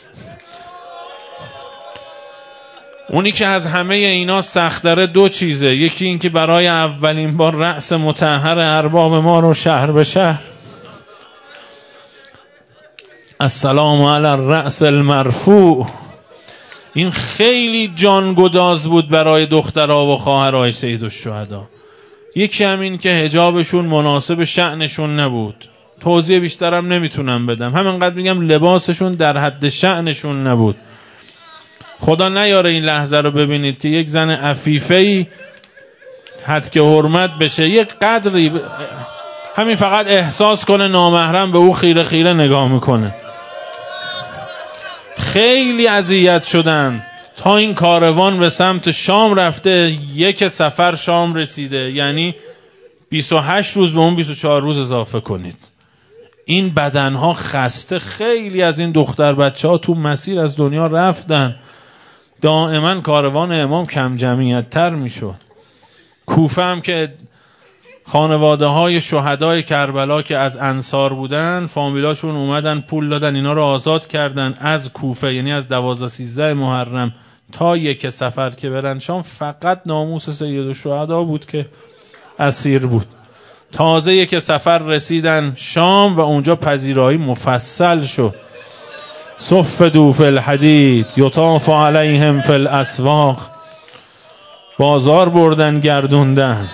اونی که از همه اینا سخت‌تره دو چیزه. یکی این که برای اولین بار رأس مطهر ارباب ما رو شهر به شهر السلام علی الرأس المرفوع، این خیلی جانگداز بود برای دخترها و خواهرای سیدالشهدا. یکی همین که حجابشون مناسب شأنشون نبود، توضیح بیشترم نمیتونم بدم، همینقدر میگم لباسشون در حد شأنشون نبود. خدا نیاره این لحظه رو ببینید که یک زن عفیفه‌ای حد که حرمت بشه، یک قدری ب... همین فقط احساس کنه نامحرم به او خیره خیره نگاه میکنه. خیلی اذیت شدن تا این کاروان به سمت شام رفته، یک سفر شام رسیده، یعنی بیست و هشت روز به اون بیست و چهار روز اضافه کنید. این بدنها خسته. خیلی از این دختر بچه ها تو مسیر از دنیا رفتن. دائما کاروان امام کم جمعیت تر میشد. کوفه هم که خانواده های شهدای کربلا که از انصار بودن، فامیلاشون اومدن پول دادن اینا رو آزاد کردن از کوفه، یعنی از دوازده سیزده محرم تا یک سفر که برن شام. فقط ناموس سید الشهدا بود که اسیر بود. تازه یک سفر رسیدن شام و اونجا پذیرایی مفصل شد. صفدوا فی الحدید یطاف علیهم فی الاسواق. بازار بردن گردوندن.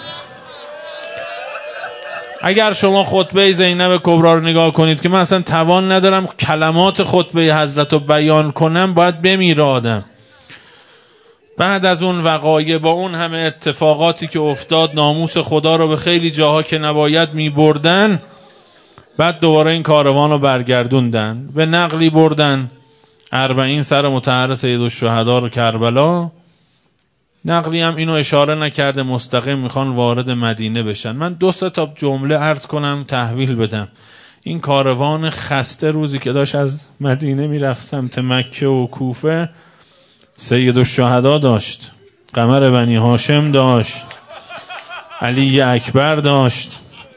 اگر شما خطبه زینب کبرا رو نگاه کنید که من اصلا توان ندارم کلمات خطبه حضرت رو بیان کنم، باید بمیره آدم. بعد از اون وقایع با اون همه اتفاقاتی که افتاد، ناموس خدا رو به خیلی جاها که نباید می بردن، بعد دوباره این کاروان رو برگردوندن. به نقلی بردن اربعین سر مطهر سید الشهدا رو کربلا. نقلی هم اینو اشاره نکرده مستقیم میخوان وارد مدینه بشن. من دو سه تا جمله عرض کنم تحویل بدم. این کاروان خسته روزی که داشت از مدینه میرفت سمت مکه و کوفه، سید الشهدا داشت، قمر بنی هاشم داشت، علی اکبر داشت،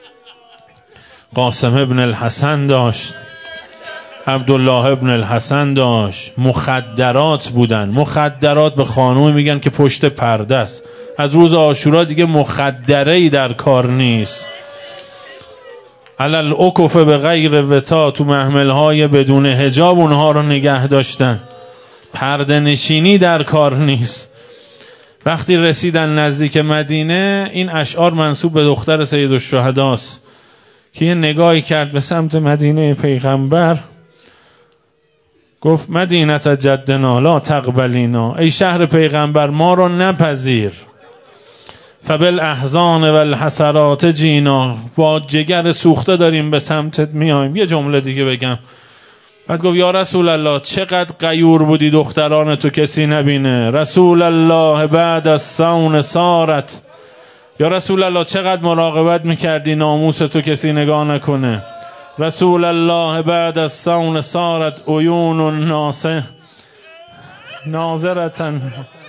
قاسم ابن الحسن داشت، عبدالله ابن الحسن داشت. مخدرات بودن. مخدرات به خانوم میگن که پشت پرده است. از روز عاشورا دیگه مخدره‌ای در کار نیست. علل اکف به غیر وتا، تو محملهای بدون حجاب اونها رو نگه داشتن. پرده نشینی در کار نیست. وقتی رسیدن نزدیک مدینه، این اشعار منسوب به دختر سید الشهداست که یه نگاهی کرد به سمت مدینه پیغمبر، گفت مدینت جدنا لا تقبلینا، ای شهر پیغمبر ما رو نپذیر. فبالاحزان والحسرات جینا، با جگر سوخته داریم به سمتت میایم. یه جمله دیگه بگم. بعد گفت یا رسول الله چقدر غیور بودی دختران تو کسی نبینه. رسول الله بعد از صون سارت، یا رسول الله چقدر مراقبت میکردی ناموس تو کسی نگاه نکنه. رسول الله بعد از صون سارت عیون الناس ناظرتن